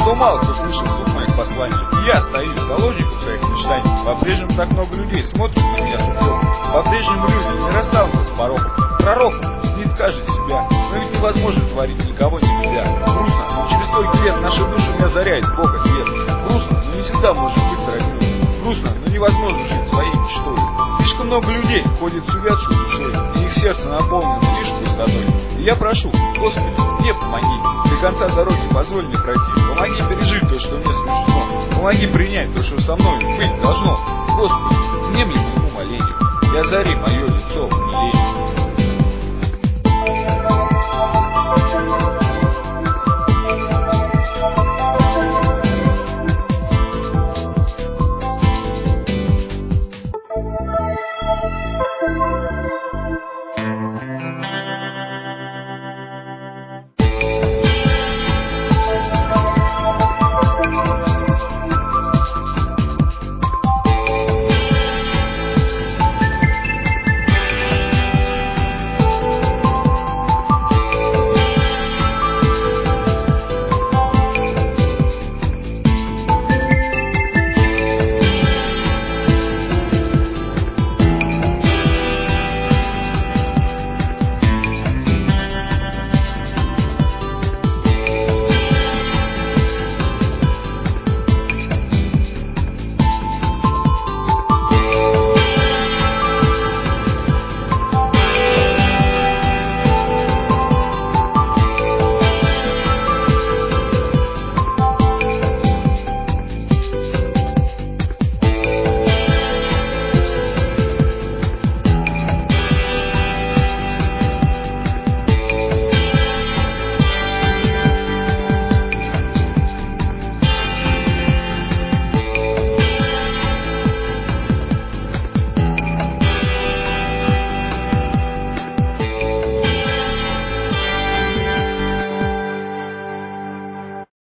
что мало кто слышал тут моих посланий. И я стою заложником своих мечтаний. По-прежнему так много людей смотрят на меня с упреком. По-прежнему люди не расстанутся с пороком. Пророком не каждый себя, но ведь невозможно творить никого не любя. Грустно, но через столько лет наша душа не озаряет Бога свет. Грустно, но не всегда можем быть роднёй. Грустно, но невозможно жить своей мечтой. Слишком много людей ходит с увядшей душой, и их сердце наполнено лишь пустотой. И я прошу, Господи, мне помоги, до конца дороги позволь мне пройти. Помоги пережить то, что мне суждено. Помоги принять то, что со мной быть должно. Господи, внемли моему молению, и озари мое лицо умилением.